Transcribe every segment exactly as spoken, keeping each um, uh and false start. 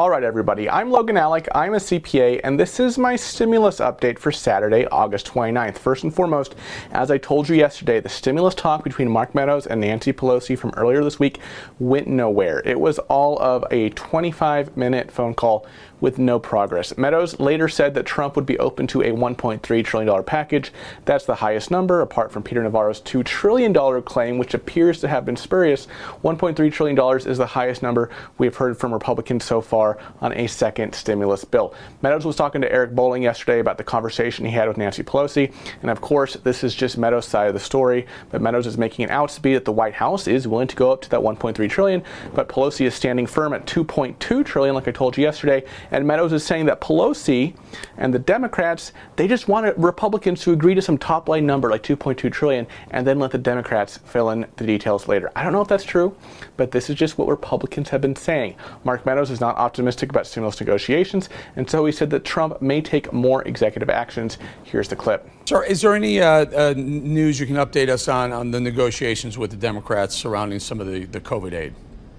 All right, everybody, I'm Logan Alec, I'm a C P A, and this is my stimulus update for Saturday, August twenty-ninth. First and foremost, as I told you yesterday, the stimulus talk between Mark Meadows and Nancy Pelosi from earlier this week went nowhere. It was all of a twenty-five minute phone call with no progress. Meadows later said that Trump would be open to a one point three trillion dollars package. That's the highest number, apart from Peter Navarro's two trillion dollars claim, which appears to have been spurious. one point three trillion dollars is the highest number we've heard from Republicans so far on a second stimulus bill. Meadows was talking to Eric Bolling yesterday about the conversation he had with Nancy Pelosi, and of course, this is just Meadows' side of the story, but Meadows is making it out to be that the White House is willing to go up to that one point three trillion dollars, but Pelosi is standing firm at two point two trillion dollars, like I told you yesterday, and Meadows is saying that Pelosi and the Democrats, they just want Republicans to agree to some top-line number like two point two trillion dollars and then let the Democrats fill in the details later. I don't know if that's true, but this is just what Republicans have been saying. Mark Meadows is not optimistic about stimulus negotiations, and so he said that Trump may take more executive actions. Here's the clip. Sir, is there any uh, uh, news you can update us on on the negotiations with the Democrats surrounding some of the, the COVID aid?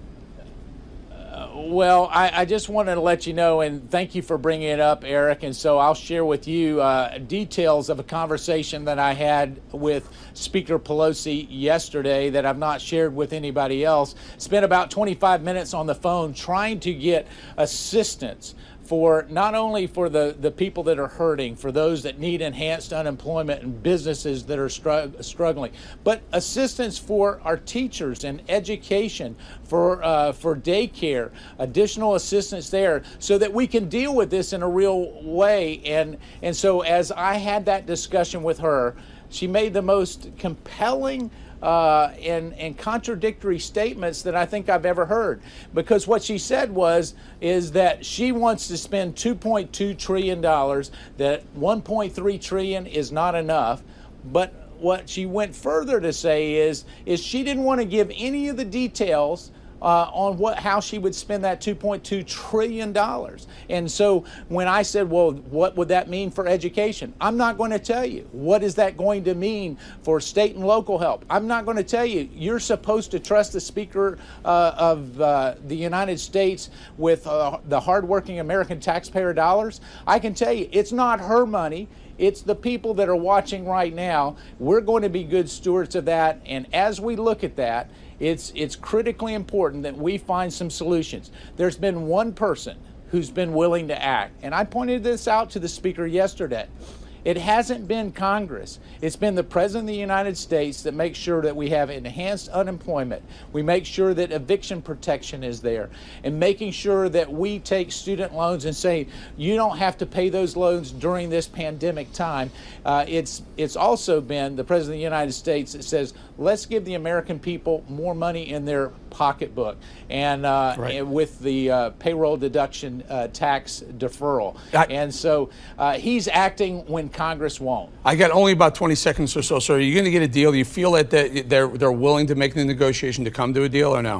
Well, I, I just wanted to let you know, and thank you for bringing it up, Eric. And so I'll share with you uh, details of a conversation that I had with Speaker Pelosi yesterday that I've not shared with anybody else. Spent about twenty-five minutes on the phone trying to get assistance for not only for the, the people that are hurting, for those that need enhanced unemployment and businesses that are str- struggling, but assistance for our teachers and education, for uh, for daycare, additional assistance there, so that we can deal with this in a real way. And and so as I had that discussion with her, she made the most compelling Uh, and, and contradictory statements that I think I've ever heard. Because what she said was, is that she wants to spend two point two trillion dollars, that one point three trillion dollars is not enough. But what she went further to say is, is she didn't want to give any of the details Uh, on what how she would spend that two point two trillion dollars. And so when I said, well, what would that mean for education? I'm not going to tell you. What is that going to mean for state and local help? I'm not going to tell you. You're supposed to trust the Speaker uh, of uh, the United States with uh, the hardworking American taxpayer dollars. I can tell you, it's not her money. It's the people that are watching right now. We're going to be good stewards of that. And as we look at that, it's it's critically important that we find some solutions. There's been one person who's been willing to act, and I pointed this out to the Speaker yesterday. It hasn't been Congress. It's been the President of the United States that makes sure that we have enhanced unemployment. We make sure that eviction protection is there, and making sure that we take student loans and say, you don't have to pay those loans during this pandemic time. Uh, it's it's also been the President of the United States that says, let's give the American people more money in their pocketbook, and, uh, right. and with the uh, payroll deduction uh, tax deferral. I, and so uh, he's acting when Congress won't. I got only about twenty seconds or so. So are you going to get a deal? Do you feel that they're they're willing to make the negotiation to come to a deal, or no?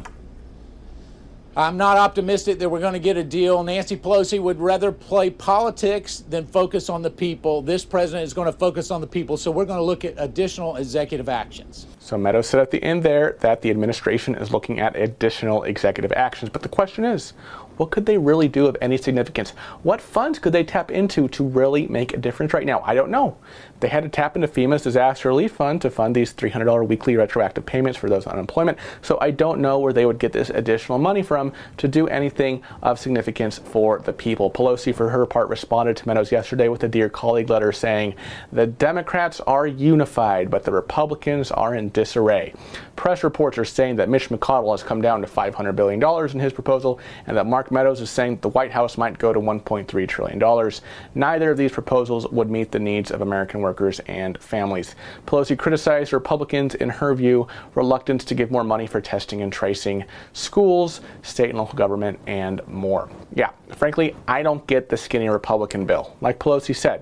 I'm not optimistic that we're going to get a deal. Nancy Pelosi would rather play politics than focus on the people. This president is going to focus on the people, so we're going to look at additional executive actions. So Meadows said at the end there that the administration is looking at additional executive actions. But the question is, what could they really do of any significance? What funds could they tap into to really make a difference right now? I don't know. They had to tap into FEMA's disaster relief fund to fund these three hundred dollars weekly retroactive payments for those on unemployment. So I don't know where they would get this additional money from to do anything of significance for the people. Pelosi, for her part, responded to Meadows yesterday with a Dear Colleague letter saying, the Democrats are unified, but the Republicans are in disarray. Press reports are saying that Mitch McConnell has come down to five hundred billion dollars in his proposal, and that Mark Meadows is saying the White House might go to one point three trillion dollars. Neither of these proposals would meet the needs of American workers and families. Pelosi criticized Republicans, in her view, reluctance to give more money for testing and tracing, schools, state and local government, and more. Yeah, frankly, I don't get the skinny Republican bill. Like Pelosi said,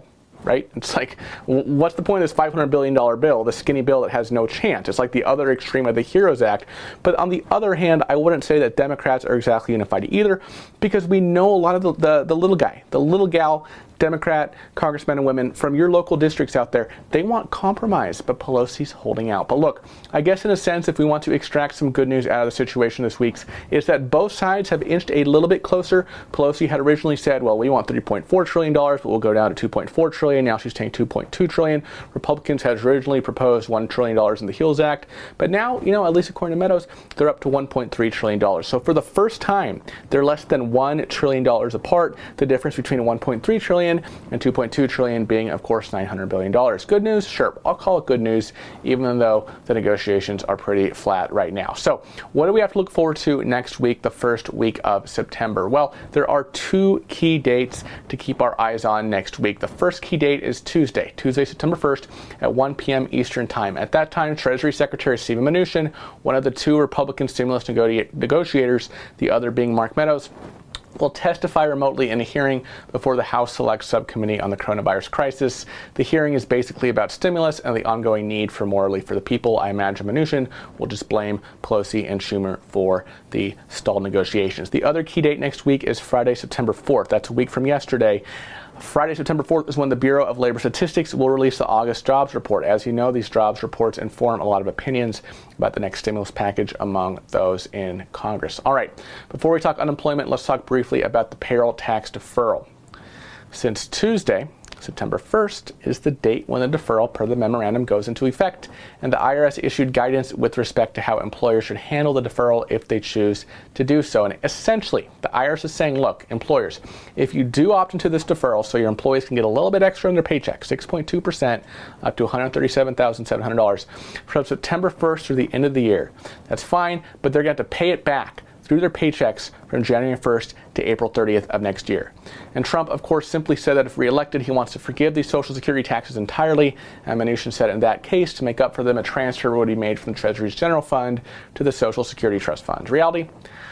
right? It's like, what's the point of this five hundred billion dollars bill, the skinny bill that has no chance? It's like the other extreme of the HEROES Act. But on the other hand, I wouldn't say that Democrats are exactly unified either, because we know a lot of the, the, the little guy, the little gal, Democrat congressmen and women from your local districts out there, they want compromise, but Pelosi's holding out. But look, I guess in a sense, if we want to extract some good news out of the situation this week, is that both sides have inched a little bit closer. Pelosi had originally said, well, we want three point four trillion dollars, but we'll go down to two point four trillion dollars. Now she's saying two point two trillion dollars. Republicans had originally proposed one trillion dollars in the HEALS Act, but now, you know, at least according to Meadows, they're up to one point three trillion dollars. So for the first time, they're less than one trillion dollars apart. The difference between one point three trillion dollars and two point two trillion dollars being, of course, nine hundred billion dollars. Good news? Sure. I'll call it good news, even though the negotiations are pretty flat right now. So what do we have to look forward to next week, the first week of September? Well, there are two key dates to keep our eyes on next week. The first key date is Tuesday, Tuesday, September first at one p.m. Eastern Time. At that time, Treasury Secretary Steven Mnuchin, one of the two Republican stimulus nego- negotiators, the other being Mark Meadows, will testify remotely in a hearing before the House Select Subcommittee on the Coronavirus Crisis. The hearing is basically about stimulus and the ongoing need for more relief for the people. I imagine Mnuchin will just blame Pelosi and Schumer for the stalled negotiations. The other key date next week is Friday, September fourth. That's a week from yesterday. Friday, September fourth is when the Bureau of Labor Statistics will release the August jobs report. As you know, these jobs reports inform a lot of opinions about the next stimulus package among those in Congress. All right, before we talk unemployment, let's talk briefly about the payroll tax deferral. Since Tuesday, September first is the date when the deferral per the memorandum goes into effect, and the I R S issued guidance with respect to how employers should handle the deferral if they choose to do so. And essentially, the I R S is saying, look, employers, if you do opt into this deferral so your employees can get a little bit extra in their paycheck, six point two percent up to one hundred thirty-seven thousand seven hundred dollars from September first through the end of the year, that's fine, but they're going to have to pay it back through their paychecks from January first to April thirtieth of next year. And Trump, of course, simply said that if reelected, he wants to forgive these Social Security taxes entirely. And Mnuchin said in that case, to make up for them, a transfer would be made from the Treasury's General Fund to the Social Security Trust Fund. Reality?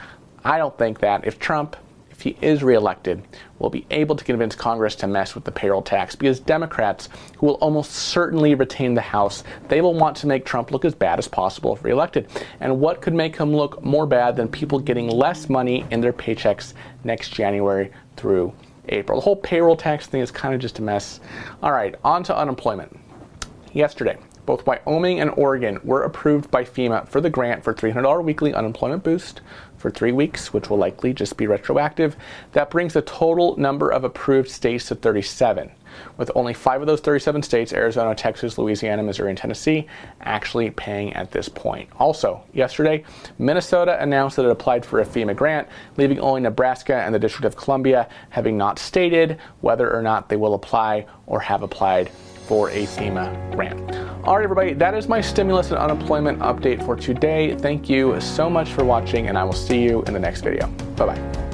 I don't think that if Trump, if he is reelected, will be able to convince Congress to mess with the payroll tax, because Democrats, who will almost certainly retain the House, they will want to make Trump look as bad as possible if reelected. And what could make him look more bad than people getting less money in their paychecks next January through April? The whole payroll tax thing is kind of just a mess. All right, on to unemployment. Yesterday, both Wyoming and Oregon were approved by FEMA for the grant for three hundred dollars weekly unemployment boost for three weeks, which will likely just be retroactive. That brings the total number of approved states to thirty-seven, with only five of those thirty-seven states, Arizona, Texas, Louisiana, Missouri, and Tennessee, actually paying at this point. Also, yesterday, Minnesota announced that it applied for a FEMA grant, leaving only Nebraska and the District of Columbia having not stated whether or not they will apply or have applied for a FEMA grant. All right, everybody, that is my stimulus and unemployment update for today. Thank you so much for watching, and I will see you in the next video. Bye-bye.